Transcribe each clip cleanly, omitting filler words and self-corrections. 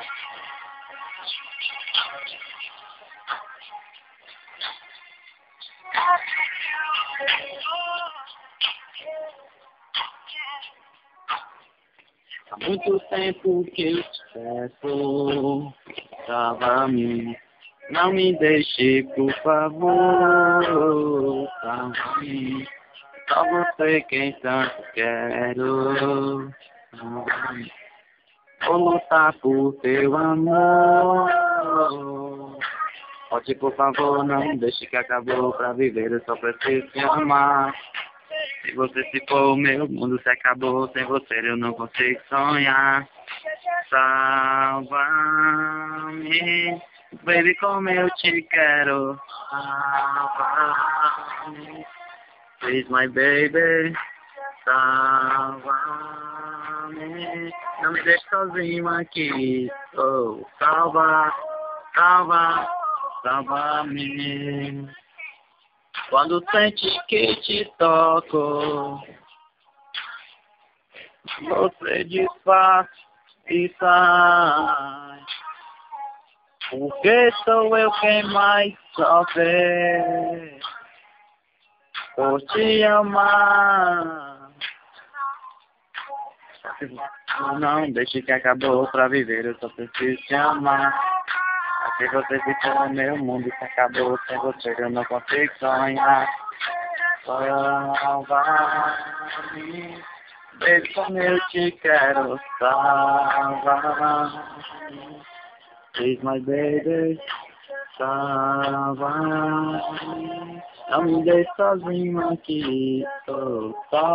Há muito tempo que eu te peço, salva-me, não me deixe, por favor, salva-me, só você quem tanto quero, salva-me, vou lutar por teu amor. Pode, por favor, não deixe que acabou pra viver, eu só preciso te amar. Se você se for, meu mundo se acabou. Sem você eu não consigo sonhar. Salva-me, baby, como eu te quero. Salva-me, please, my baby. Salva-me, não me deixe sozinho aqui. Oh, salva-me. Quando sente que te toco, você desfaz e sai. Porque sou eu quem mais sofre por te amar. Não deixe que acabou pra viver, eu só preciso te amar. Se você ficou no meu mundo, se acabou. Sem você eu não consigo sonhar. Salva-me, baby, como eu te quero. Salva-me, please, my baby. Salva-me, não me deixe sozinho aqui. Oh,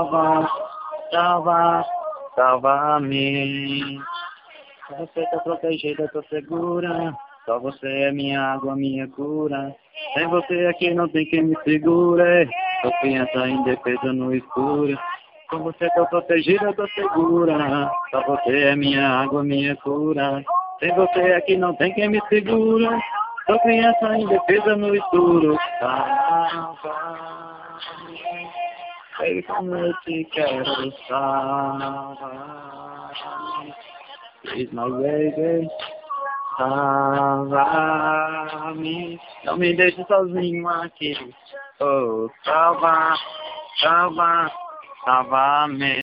salva-me. Você tá protegida, eu tô segura. Só você é minha água, minha cura. Sem você aqui não tem quem me segure. Confiança indefesa no escuro. Com você tô protegida, eu tô segura. Só você é minha água, minha cura. Sem você aqui não tem quem me segura. Confiança indefesa no escuro. Salva-me, baby, como eu te quero. Salva-me, please, my baby. Salva-me, não me deixe sozinho aqui. Oh, salva-me.